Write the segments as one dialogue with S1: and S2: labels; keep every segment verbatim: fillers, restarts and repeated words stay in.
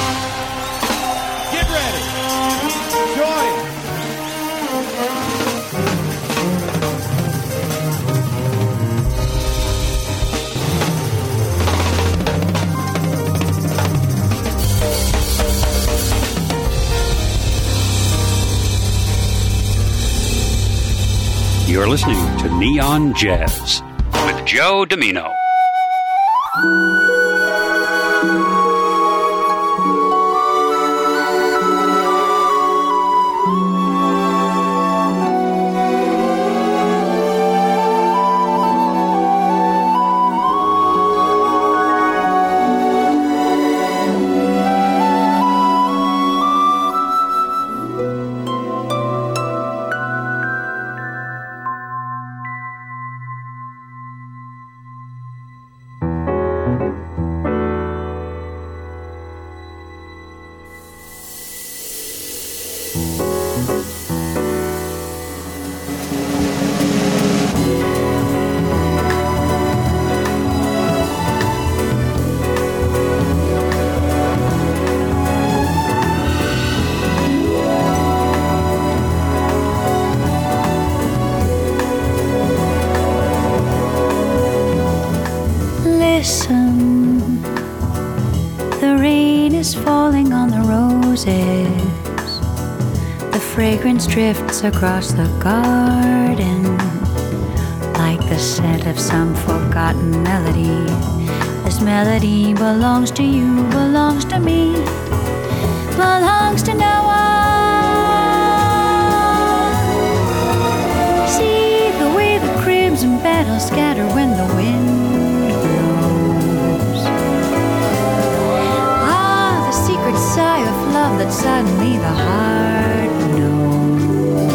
S1: Get ready. Join.
S2: You're listening to Neon Jazz with Joe Domino.
S3: Listen, the rain is falling on the roses. The fragrance drifts across the garden like the scent of some forgotten melody. This melody belongs to you, belongs to me, belongs to no one. See the way the crimson petals scatter when the wind sigh of love that suddenly the heart knows.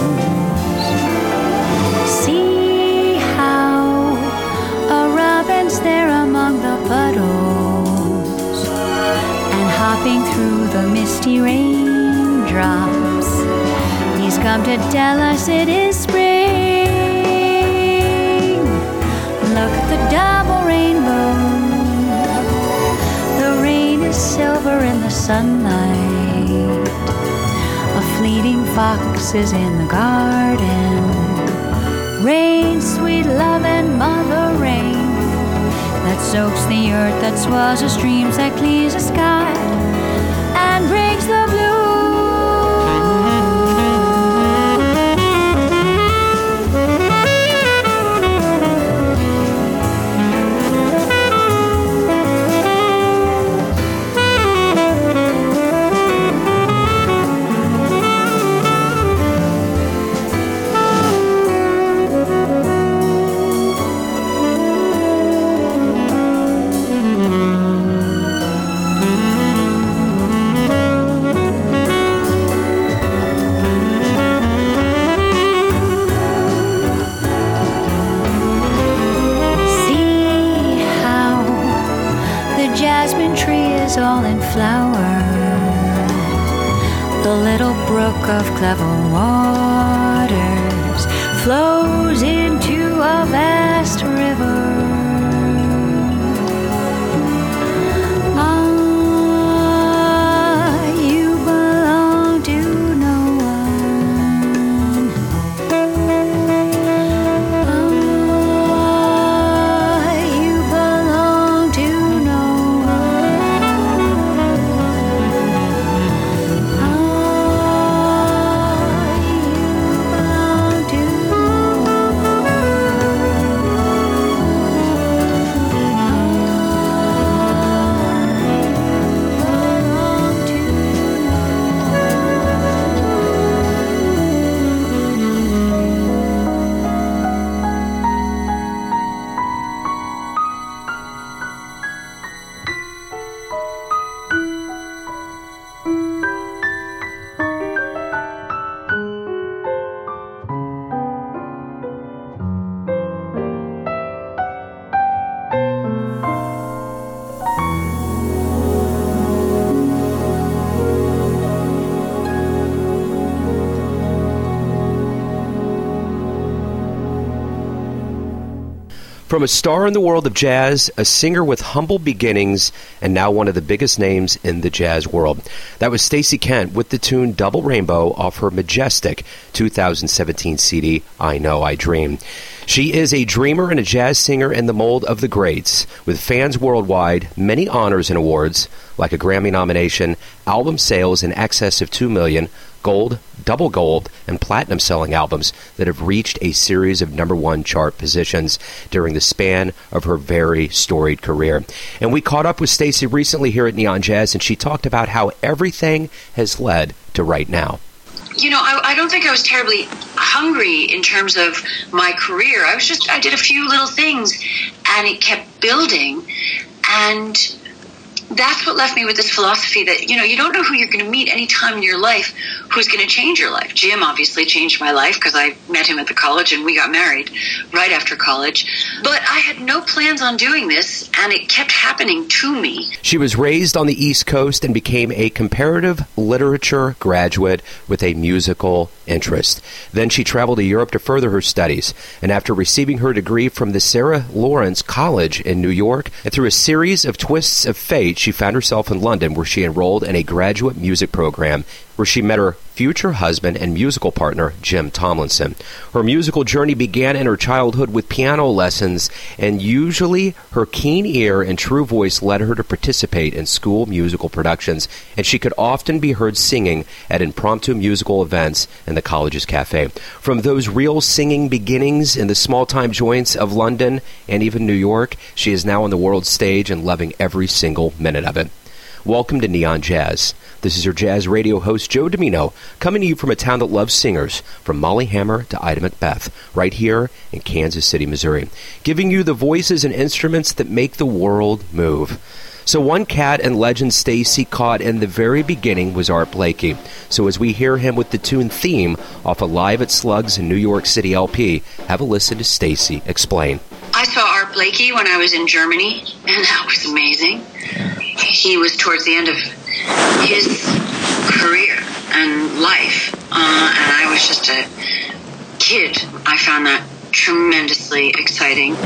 S3: See how a robin's there among the puddles and hopping through the misty raindrops. He's come to tell us it is spring. Look at the double rainbow. Silver in the sunlight. A fleeting fox is in the garden. Rain, sweet love and mother rain, that soaks the earth, that swells the streams, that cleans the sky and brings the blue. All in flower, the little brook of clever waters flows into a vast river. Ah, you belong to no one. Ah, you belong to no one.
S4: From a star in the world of jazz, a singer with humble beginnings, and now one of the biggest names in the jazz world. That was Stacey Kent with the tune Double Rainbow off her majestic two thousand seventeen C D, I Know I Dream. She is a dreamer and a jazz singer in the mold of the greats, with fans worldwide, many honors and awards, like a Grammy nomination, album sales in excess of two million, gold, double gold, and platinum selling albums that have reached a series of number one chart positions during the span of her very storied career. And we caught up with Stacey recently here at Neon Jazz, and she talked about how everything has led to right now.
S5: You know, I, I don't think I was terribly hungry in terms of my career. I was just, I did a few little things, and it kept building, and that's what left me with this philosophy that, you know, you don't know who you're going to meet any time in your life who's going to change your life. Jim obviously changed my life because I met him at the college and we got married right after college. But I had no plans on doing this, and it kept happening to me.
S4: She was raised on the East Coast and became a comparative literature graduate with a musical interest. Then she traveled to Europe to further her studies, and after receiving her degree from the Sarah Lawrence College in New York, and through a series of twists of fate, she found herself in London, where she enrolled in a graduate music program, where she met her future husband and musical partner, Jim Tomlinson. Her musical journey began in her childhood with piano lessons, and usually her keen ear and true voice led her to participate in school musical productions, and she could often be heard singing at impromptu musical events in the college's cafe. From those real singing beginnings in the small-time joints of London and even New York, she is now on the world stage and loving every single minute of it. Welcome to Neon Jazz. This is your jazz radio host, Joe Domino, coming to you from a town that loves singers, from Molly Hammer to Ida Macbeth, right here in Kansas City, Missouri, giving you the voices and instruments that make the world move. So one cat and legend Stacey caught in the very beginning was Art Blakey. So as we hear him with the tune Theme off a Live at Slugs in New York City L P, have a listen to Stacey explain.
S5: I saw Art Blakey when I was in Germany, and that was amazing. He was towards the end of his career and life, uh, and I was just a kid. I found that tremendously exciting.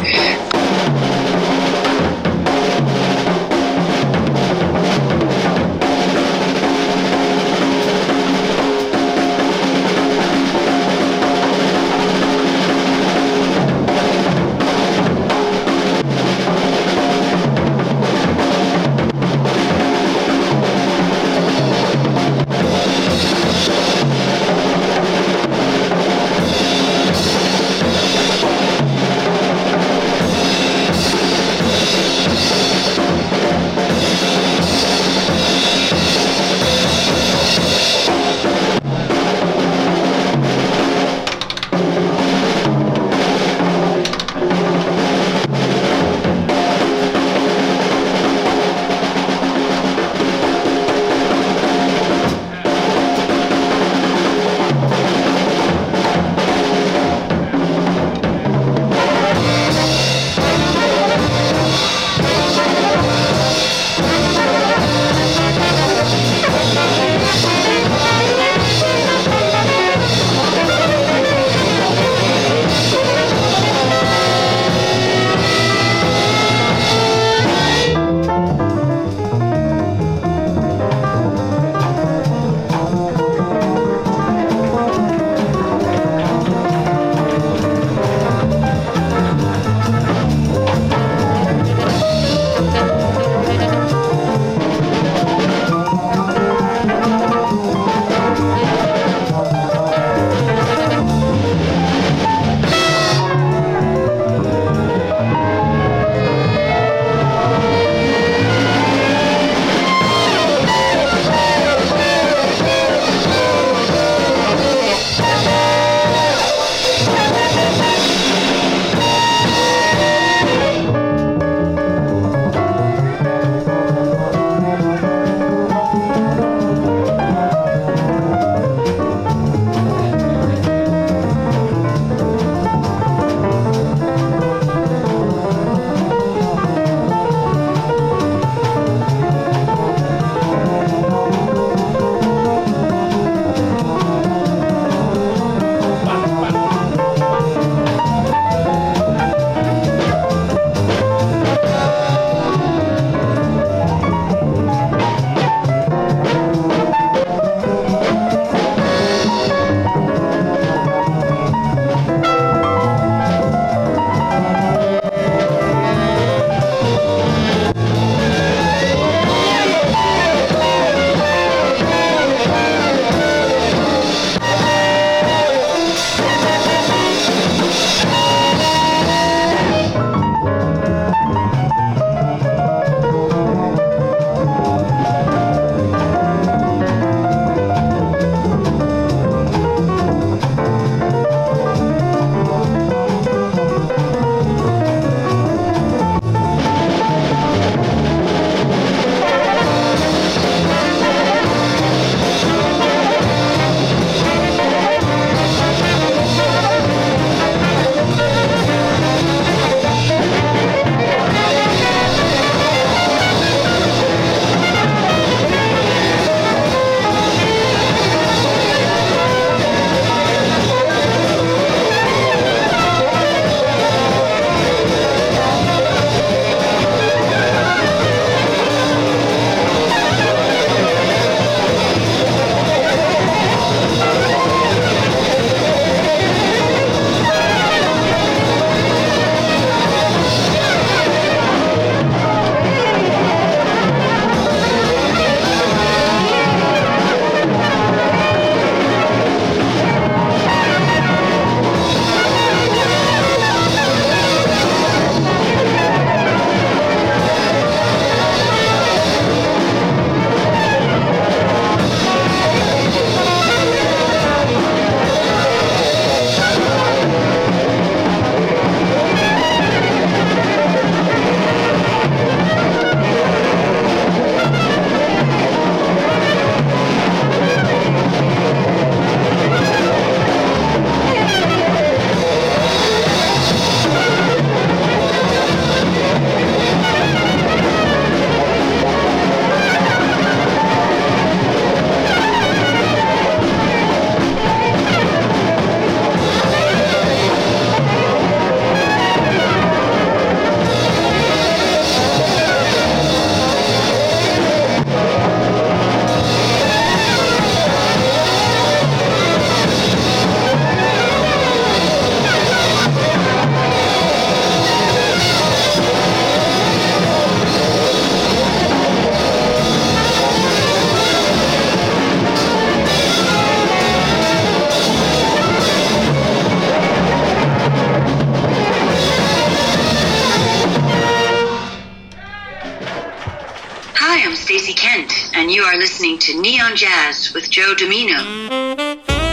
S5: to Neon Jazz with Joe Domino.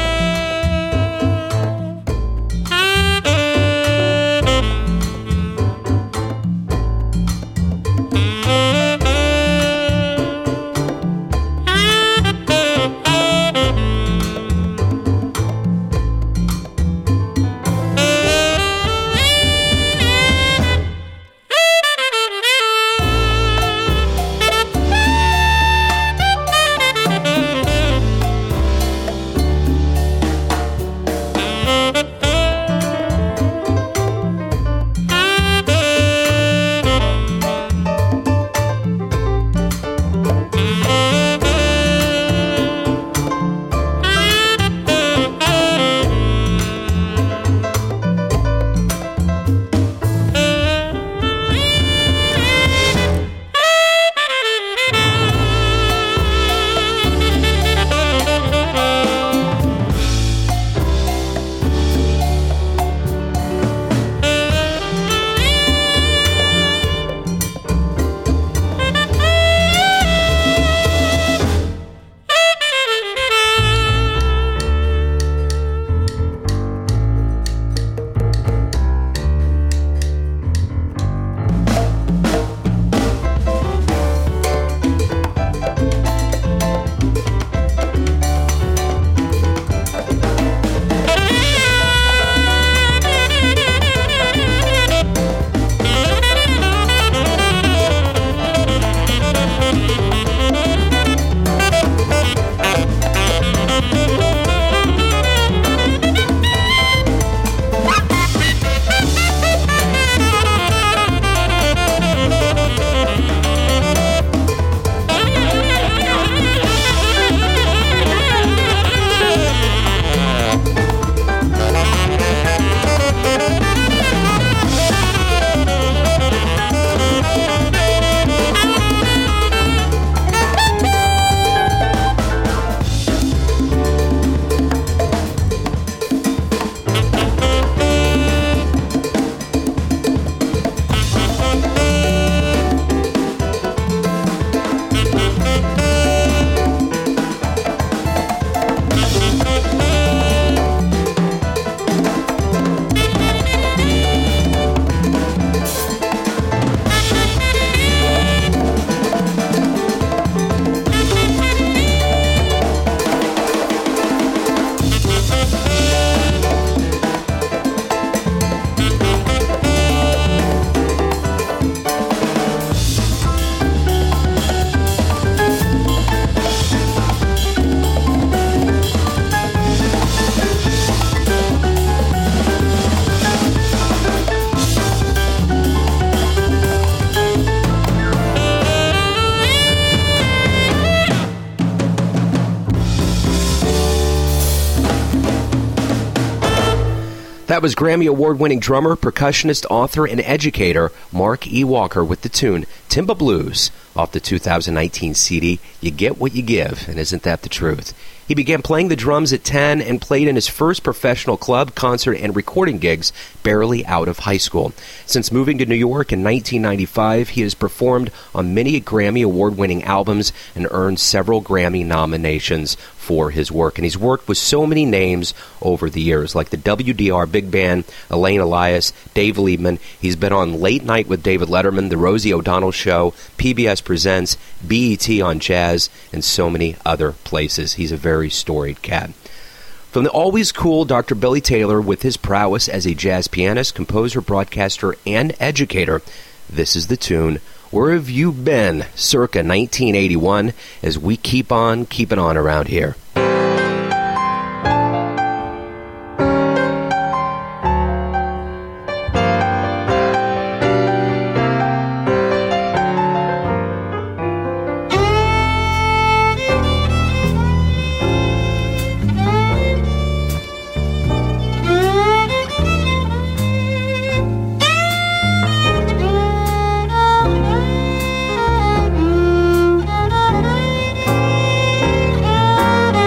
S4: That was Grammy Award-winning drummer, percussionist, author, and educator Mark E. Walker with the tune Timba Blues off the two thousand nineteen C D, You Get What You Give, and isn't that the truth? He began playing the drums at ten and played in his first professional club, concert, and recording gigs barely out of high school. Since moving to New York in nineteen ninety-five, he has performed on many Grammy Award-winning albums and earned several Grammy nominations for his work. And he's worked with so many names over the years, like the W D R Big Band, Elaine Elias, Dave Liebman. He's been on Late Night with David Letterman, The Rosie O'Donnell Show, P B S Presents, B E T on Jazz, and so many other places. He's a very storied cat. From the always cool Doctor Billy Taylor with his prowess as a jazz pianist, composer, broadcaster, and educator, this is the tune Where Have You Been? Circa nineteen eighty-one, as we keep on keeping on around here.
S6: Thank you.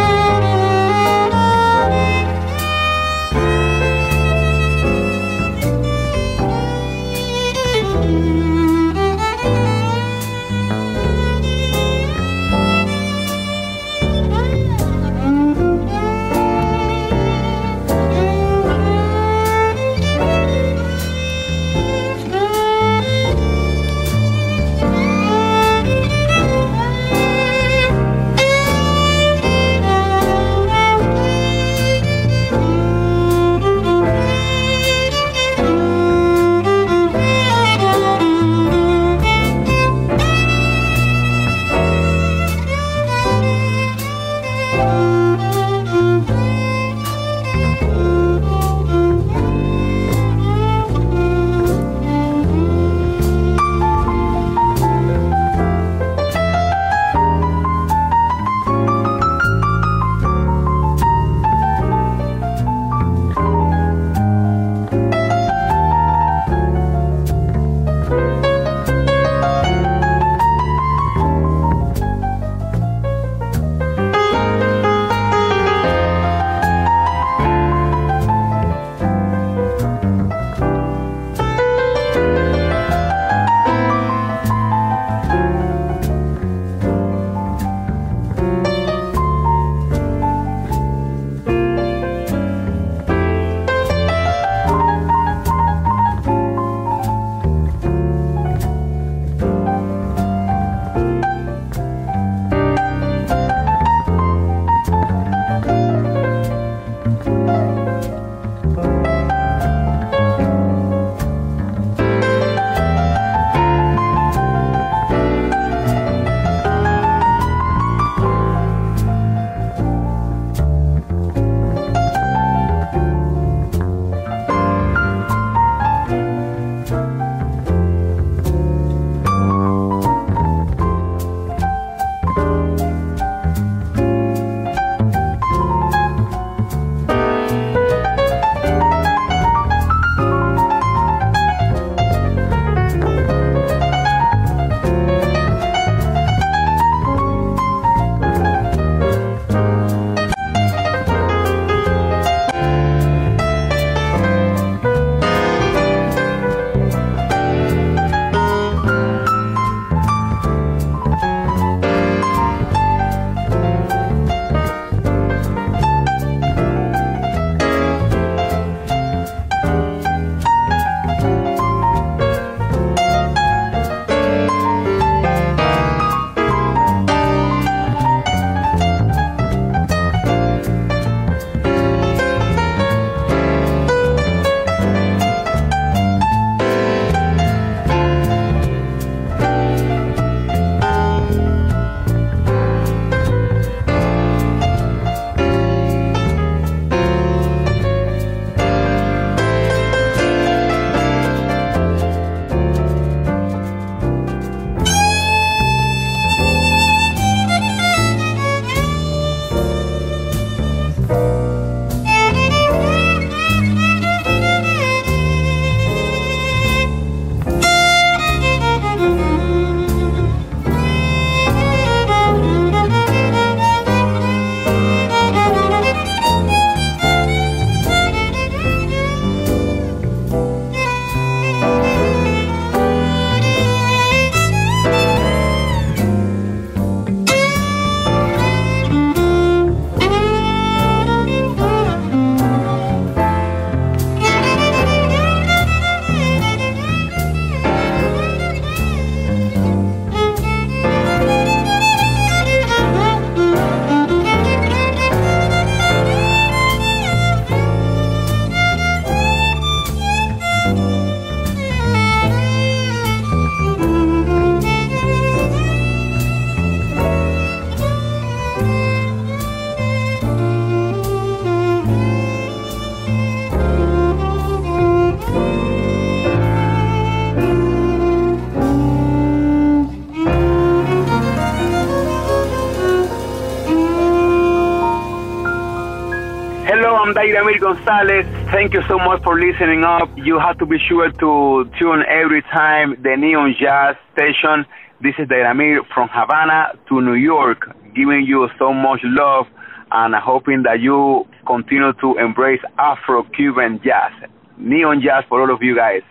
S6: Hello, I'm Dairamir Gonzalez. Thank you so much for listening up. You have to be sure to tune every time the Neon Jazz station. This is Dairamir from Havana to New York, giving you so much love and hoping that you continue to embrace Afro-Cuban jazz. Neon Jazz for all of you guys.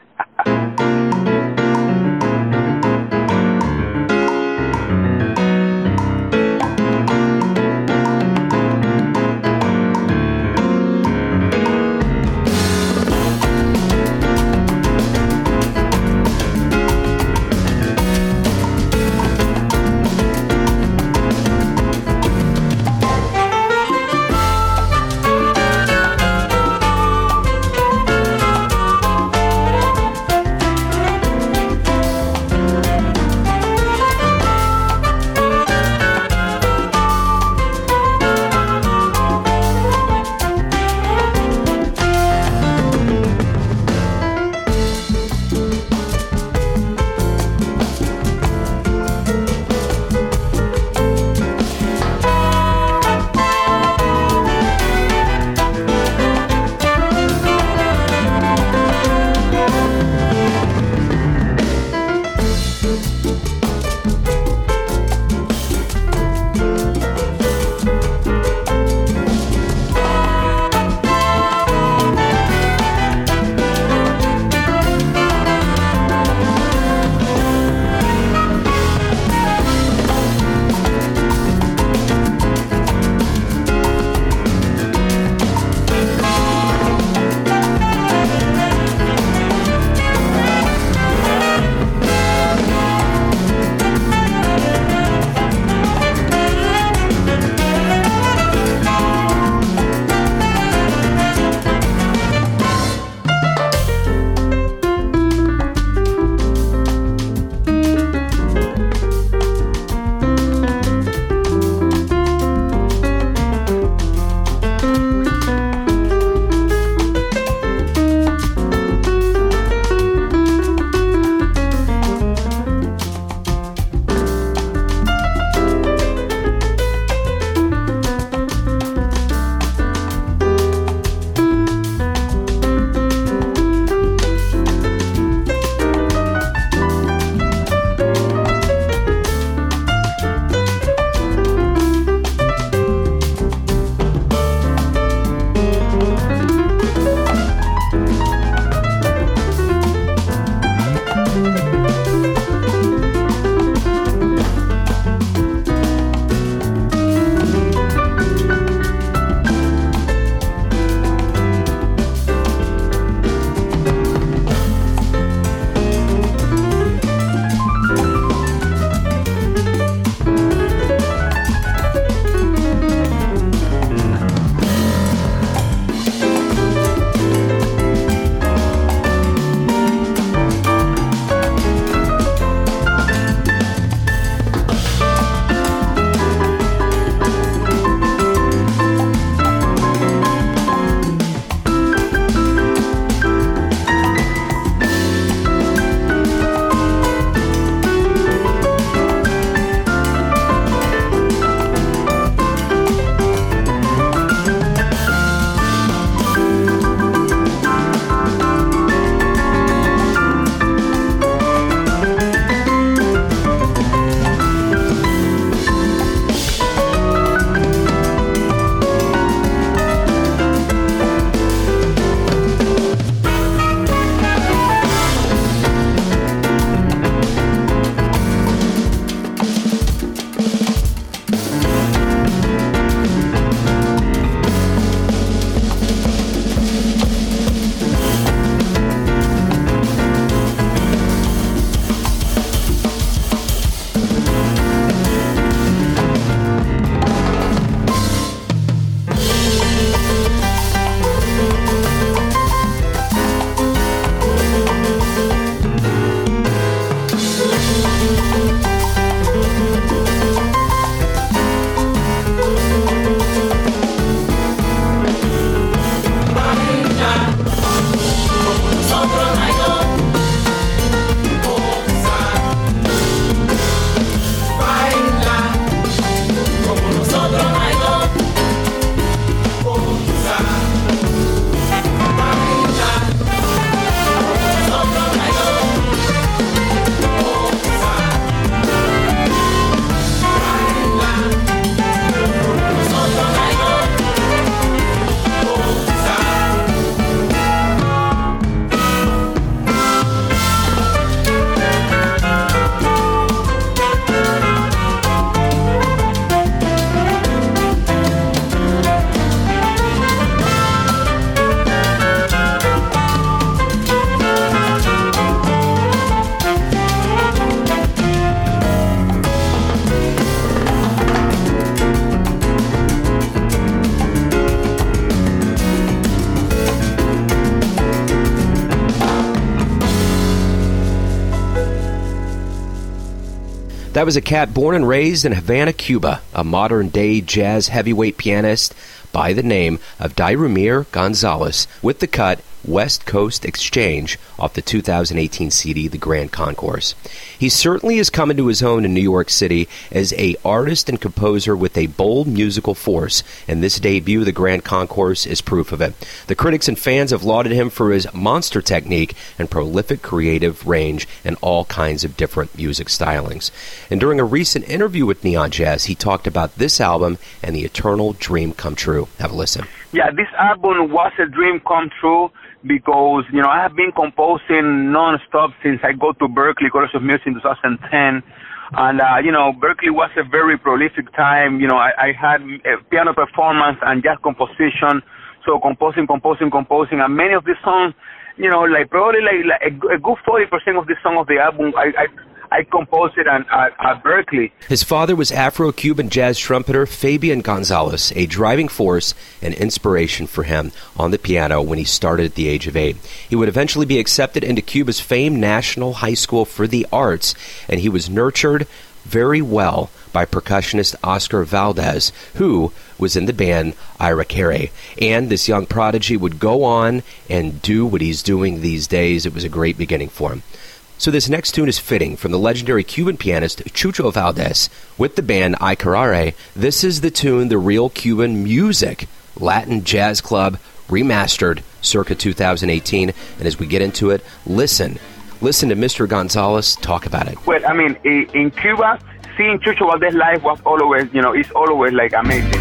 S4: That was a cat born and raised in Havana, Cuba, a modern-day jazz heavyweight pianist by the name of Dairumir Gonzalez, with the cut West Coast Exchange off the two thousand eighteen C D, The Grand Concourse. He certainly has come into his own in New York City as a artist and composer with a bold musical force, and this debut, The Grand Concourse, is proof of it. The critics and fans have lauded him for his monster technique and prolific creative range in all kinds of different music stylings. And during a recent interview with Neon Jazz, he talked about this album and the eternal dream come true. Have a listen.
S6: Yeah, this album was a dream come true because, you know, I have been composing non-stop since I go to Berklee College of Music in two thousand ten. And, uh, you know, Berklee was a very prolific time. You know, I, I had a piano performance and jazz composition. So composing, composing, composing. And many of these songs, you know, like probably like, like a, a good forty percent of the song of the album, I, I I composed it at, at, at Berklee.
S4: His father was Afro-Cuban jazz trumpeter Fabian Gonzalez, a driving force and inspiration for him on the piano when he started at the age of eight. He would eventually be accepted into Cuba's famed National High School for the Arts, and he was nurtured very well by percussionist Oscar Valdez, who was in the band Ira Carey. And this young prodigy would go on and do what he's doing these days. It was a great beginning for him. So this next tune is fitting from the legendary Cuban pianist Chucho Valdez with the band Ay Carrere. This is the tune The Real Cuban Music, Latin Jazz Club, remastered circa two thousand eighteen. And as we get into it, listen. Listen to Mister Gonzalez talk about it.
S6: Well, I mean, in Cuba, seeing Chucho Valdez live was always, you know, it's always like amazing.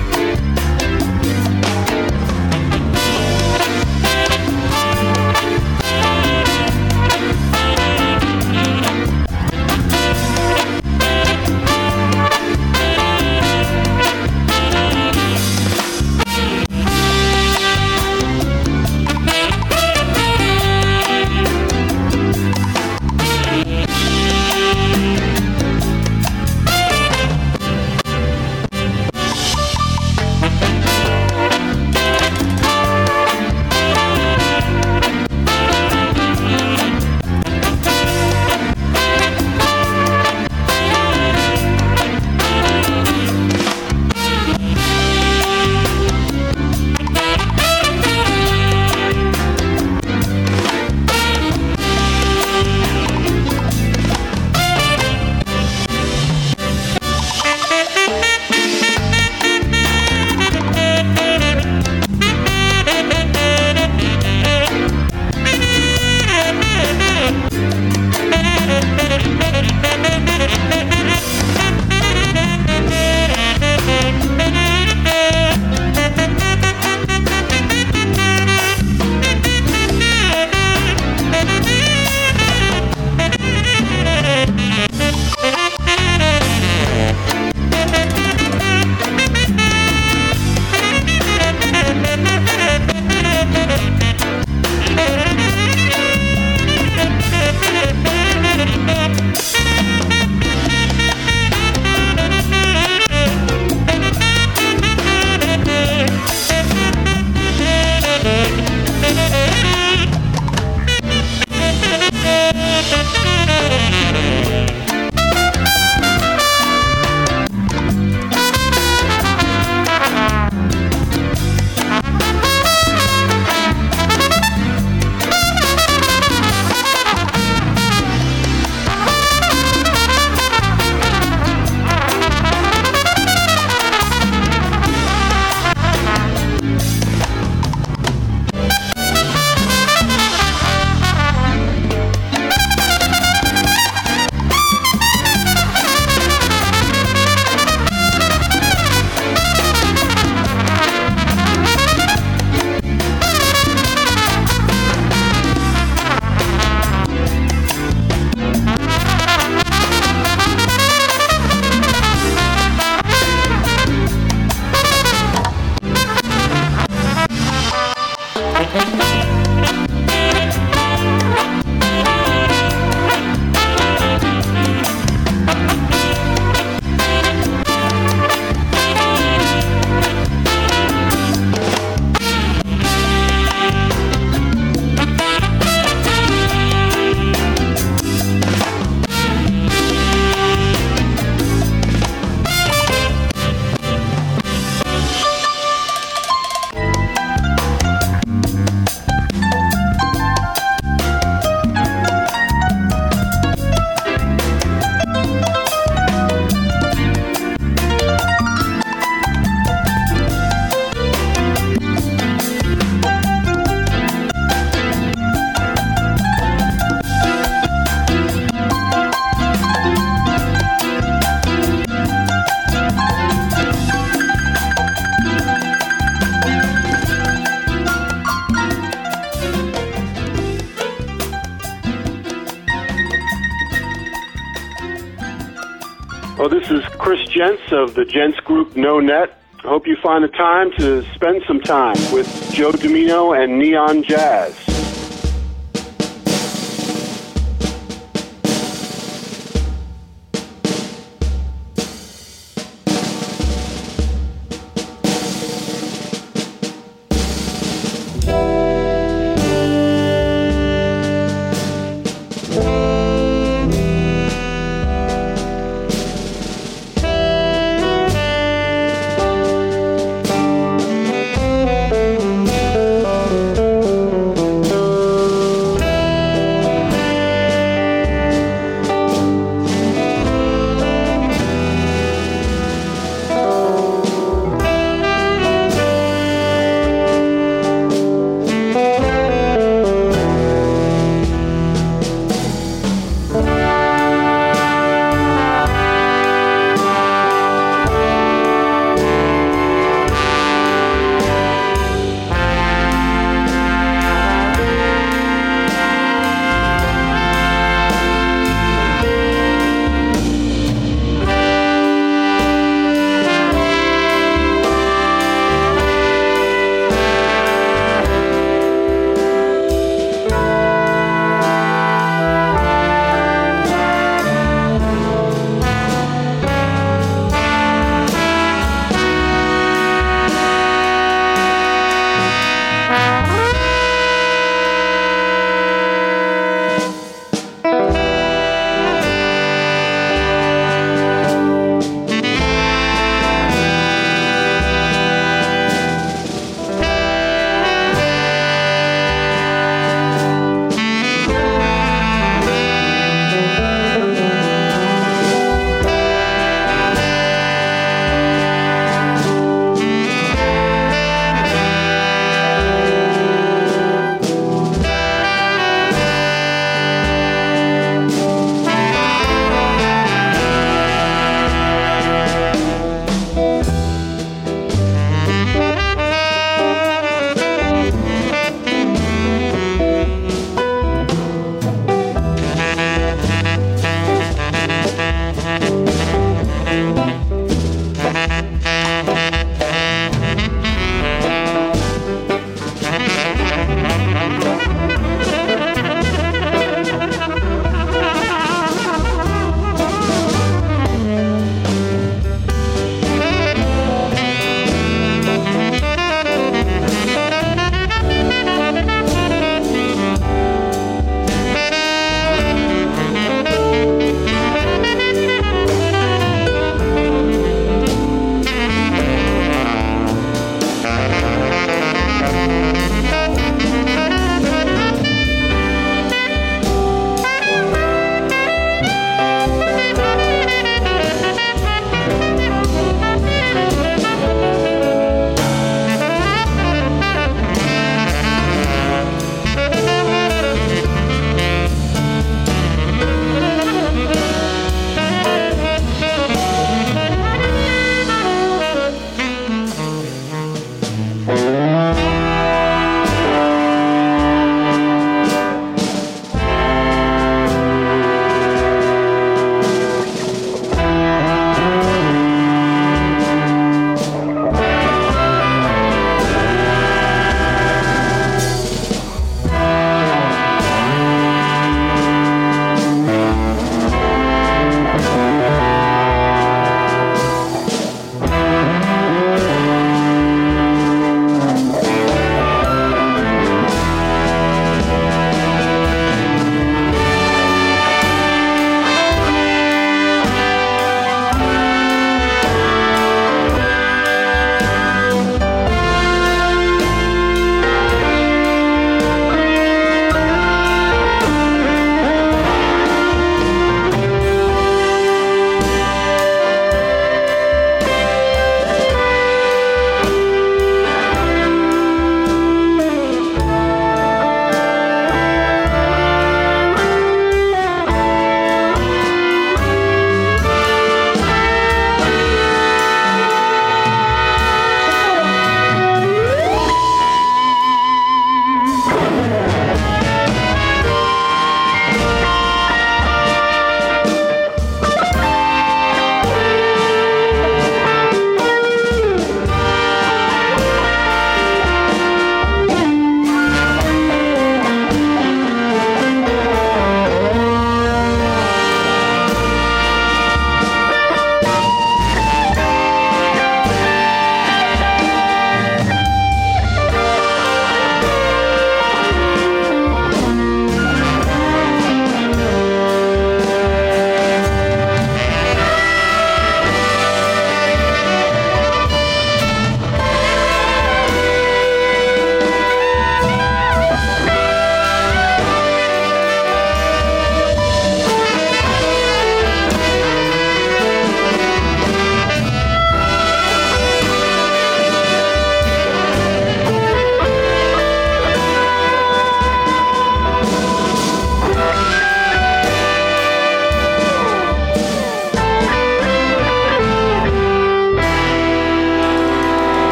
S7: Hello, this is Chris Gents of the Gents Group No Net. I hope you find the time to spend some time with Joe Dimino and Neon Jazz.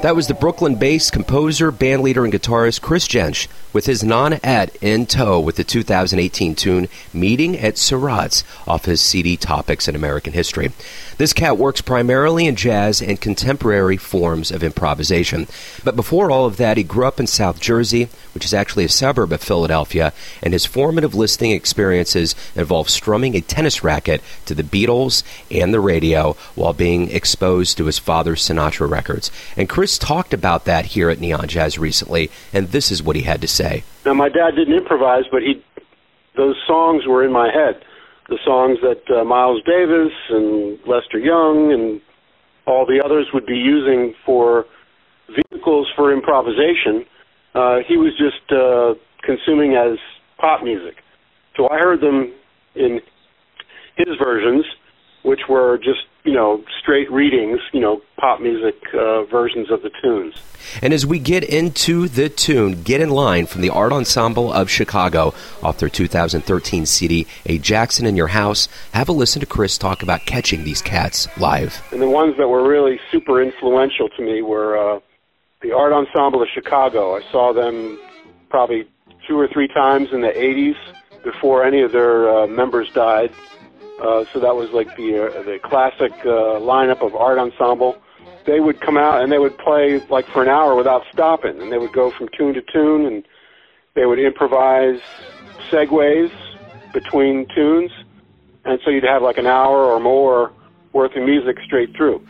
S4: That was the Brooklyn-based composer, bandleader, and guitarist Chris Jensch with his non-et in tow with the two thousand eighteen tune Meeting at Seurat's off his C D Topics in American History. This cat works primarily in jazz and contemporary forms of improvisation. But before all of that, he grew up in South Jersey, which is actually a suburb of Philadelphia, and his formative listening experiences involved strumming a tennis racket to the Beatles and the radio while being exposed to his father's Sinatra records. And Chris talked about that here at Neon Jazz recently, and this is what he had to say.
S7: Now, my dad didn't improvise, but he those songs were in my head. The songs that uh, Miles Davis and Lester Young and all the others would be using for vehicles for improvisation, uh, he was just uh, consuming as pop music. So I heard them in his versions, which were just, you know, straight readings, you know, pop music uh, versions of the tunes.
S4: And as we get into the tune, Get in Line from the Art Ensemble of Chicago off their two thousand thirteen C D, A Jackson in Your House, have a listen to Chris talk about catching these cats live.
S7: And the ones that were really super influential to me were uh, the Art Ensemble of Chicago. I saw them probably two or three times in the eighties before any of their uh, members died. Uh, so that was like the uh, the classic uh, lineup of Art Ensemble. They would come out and they would play like for an hour without stopping, and they would go from tune to tune, and they would improvise segues between tunes, and so you'd have like an hour or more worth of music straight through.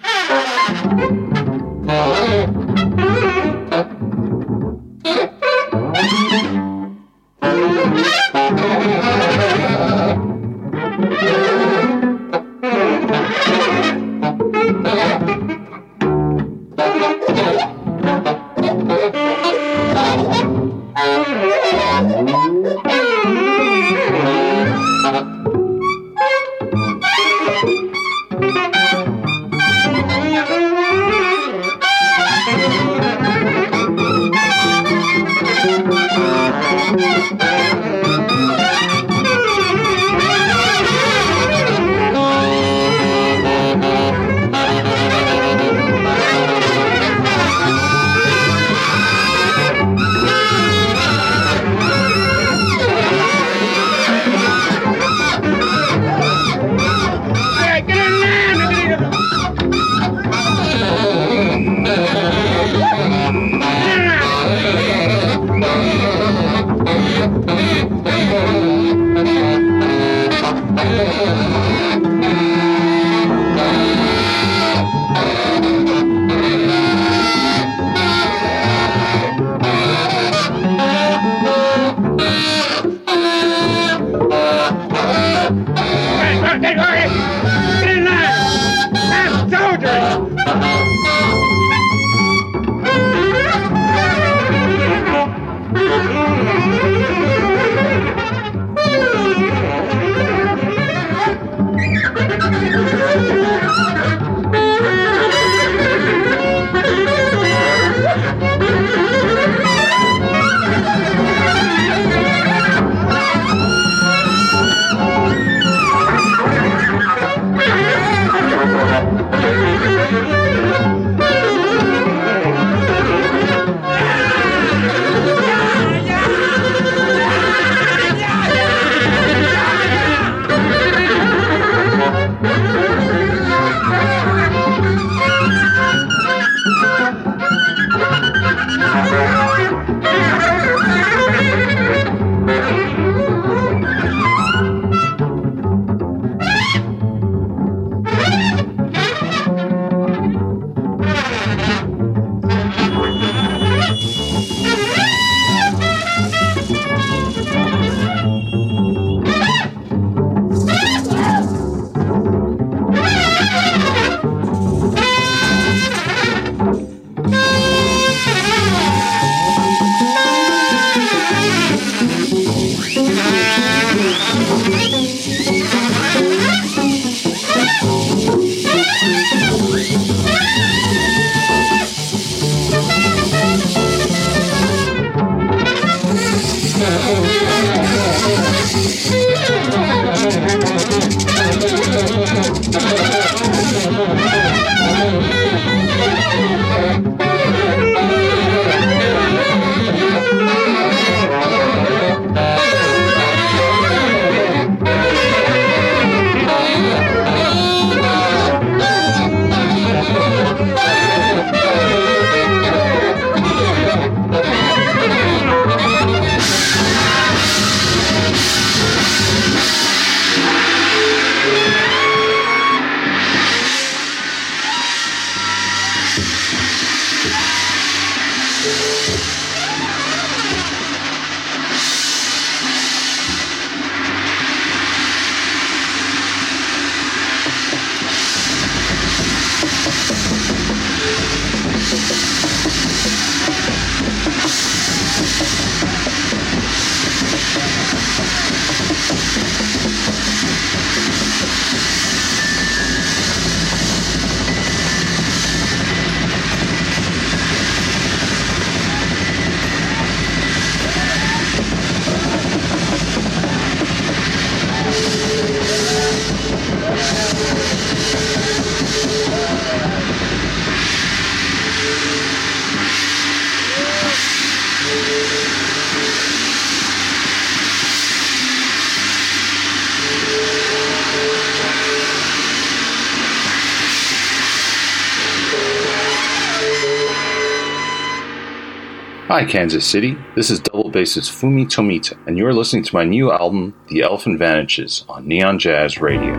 S8: Hi, Kansas City. This is double bassist Fumi Tomita, and you're listening to my new album, The Elephant Vanishes, on Neon Jazz Radio.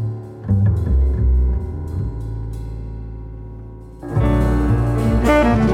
S9: Thank you.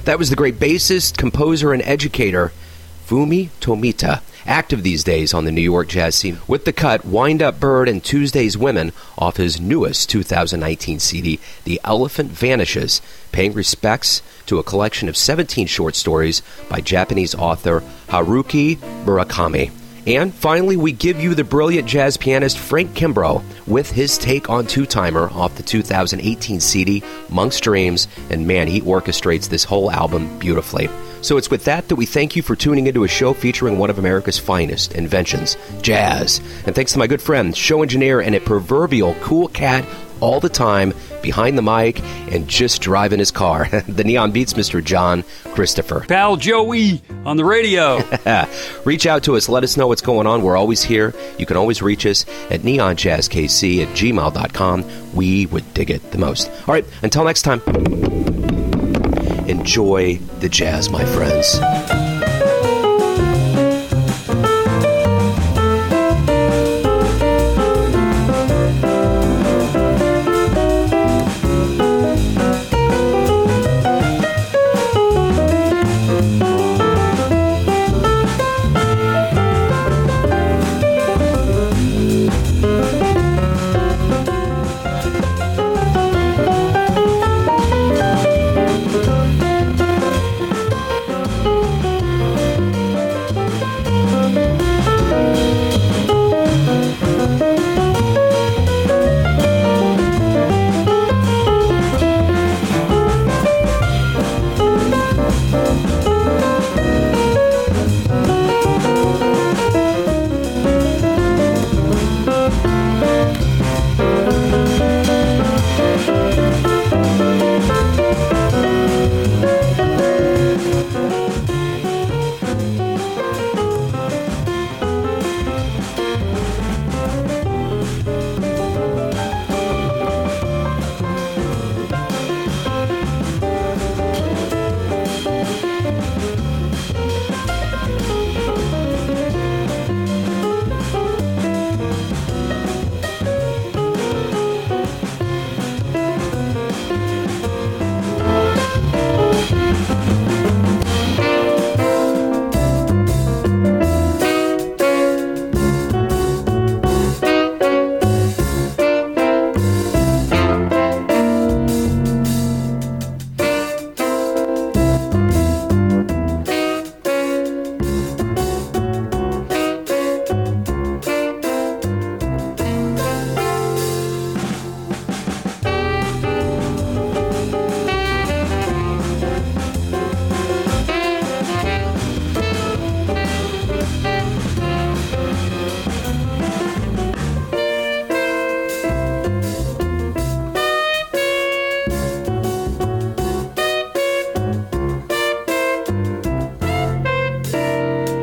S4: That was the great bassist, composer, and educator, Fumi Tomita, active these days on the New York jazz scene with the cut Wind Up Bird and Tuesday's Women off his newest two thousand nineteen C D, The Elephant Vanishes, paying respects to a collection of seventeen short stories by Japanese author Haruki Murakami. And finally, we give you the brilliant jazz pianist Frank Kimbrough with his take on Two-Timer off the two thousand eighteen C D, Monk's Dreams, and man, he orchestrates this whole album beautifully. So it's with that that we thank you for tuning into a show featuring one of America's finest inventions, jazz. And thanks to my good friend, show engineer, and a proverbial cool cat all the time behind the mic and just driving his car, the Neon Beats, Mister John Christopher.
S2: Pal Joey on the radio.
S4: Reach out to us. Let us know what's going on. We're always here. You can always reach us at neonjazzkc at gmail dot com. We would dig it the most. All right, until next time, enjoy the jazz, my friends.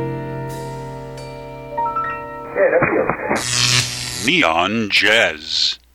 S2: Neon Jazz.